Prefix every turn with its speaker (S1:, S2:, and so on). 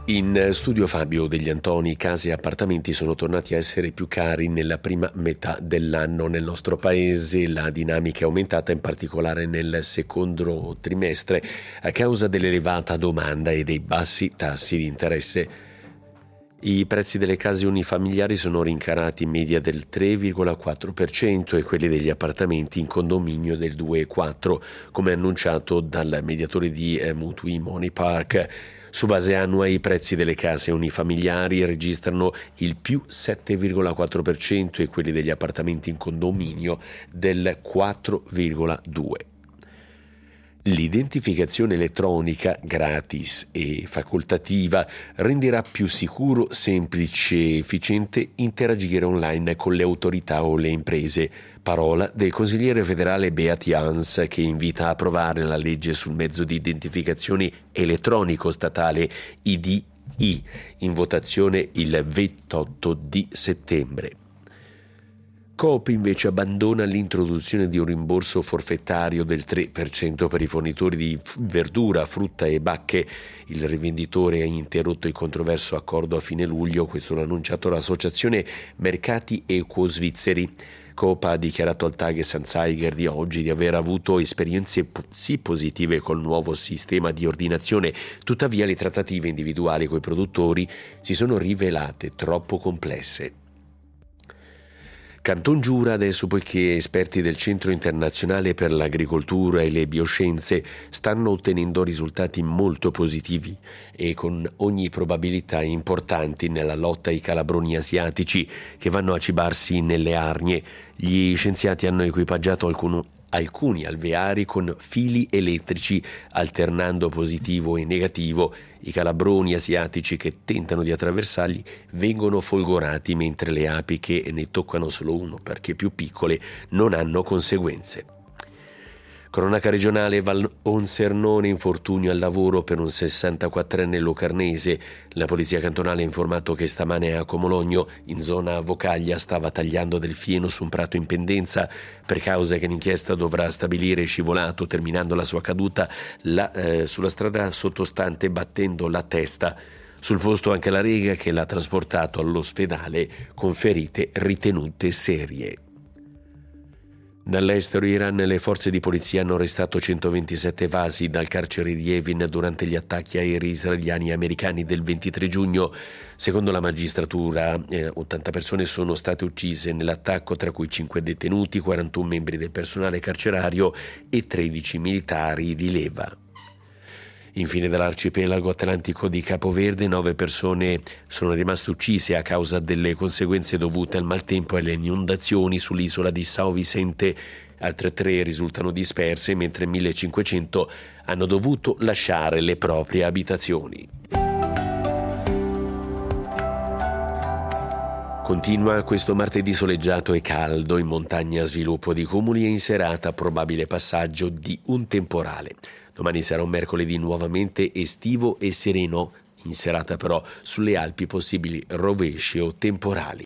S1: In studio Fabio Degli Antoni, case e appartamenti sono tornati a essere più cari nella prima metà dell'anno nel nostro paese. La dinamica è aumentata in particolare nel secondo trimestre a causa dell'elevata domanda e dei bassi tassi di interesse. I prezzi delle case unifamiliari sono rincarati in media del 3,4% e quelli degli appartamenti in condominio del 2,4%, come annunciato dal mediatore di mutui Money Park. Su base annua i prezzi delle case unifamiliari registrano il più 7,4% e quelli degli appartamenti in condominio del 4,2%. L'identificazione elettronica, gratis e facoltativa, renderà più sicuro, semplice e efficiente interagire online con le autorità o le imprese. Parola del consigliere federale Beat Jans, che invita a approvare la legge sul mezzo di identificazione elettronico statale IDI in votazione il 28 di settembre. Coop invece abbandona l'introduzione di un rimborso forfettario del 3% per i fornitori di verdura, frutta e bacche. Il rivenditore ha interrotto il controverso accordo a fine luglio, questo l'ha annunciato l'associazione Mercati Equo Svizzeri. Coop ha dichiarato al Tages Anzeiger di oggi di aver avuto esperienze sì positive col nuovo sistema di ordinazione, tuttavia le trattative individuali coi produttori si sono rivelate troppo complesse. Canton Giura adesso, poiché esperti del Centro Internazionale per l'Agricoltura e le Bioscienze stanno ottenendo risultati molto positivi e con ogni probabilità importanti nella lotta ai calabroni asiatici che vanno a cibarsi nelle arnie. Gli scienziati hanno equipaggiato alcuni alveari con fili elettrici alternando positivo e negativo. I calabroni asiatici che tentano di attraversarli vengono folgorati, mentre le api, che ne toccano solo uno perché più piccole, non hanno conseguenze. Cronaca regionale: Valonsernone, infortunio al lavoro per un 64enne locarnese. La polizia cantonale ha informato che stamane a Comologno, in zona Vocaglia, stava tagliando del fieno su un prato in pendenza. Per causa che l'inchiesta dovrà stabilire, è scivolato, terminando la sua caduta sulla strada sottostante, battendo la testa. Sul posto anche la Rega, che l'ha trasportato all'ospedale con ferite ritenute serie. Dall'estero Iran, le forze di polizia hanno arrestato 127 evasi dal carcere di Evin durante gli attacchi aerei israeliani e americani del 23 giugno. Secondo la magistratura, 80 persone sono state uccise nell'attacco, tra cui 5 detenuti, 41 membri del personale carcerario e 13 militari di leva. Infine, dall'arcipelago atlantico di Capoverde, 9 persone sono rimaste uccise a causa delle conseguenze dovute al maltempo e alle inondazioni sull'isola di São Vicente. Altre 3 risultano disperse, mentre 1500 hanno dovuto lasciare le proprie abitazioni. Continua questo martedì soleggiato e caldo, in montagna sviluppo di cumuli e in serata probabile passaggio di un temporale. Domani sarà un mercoledì nuovamente estivo e sereno, in serata però sulle Alpi possibili rovesci o temporali.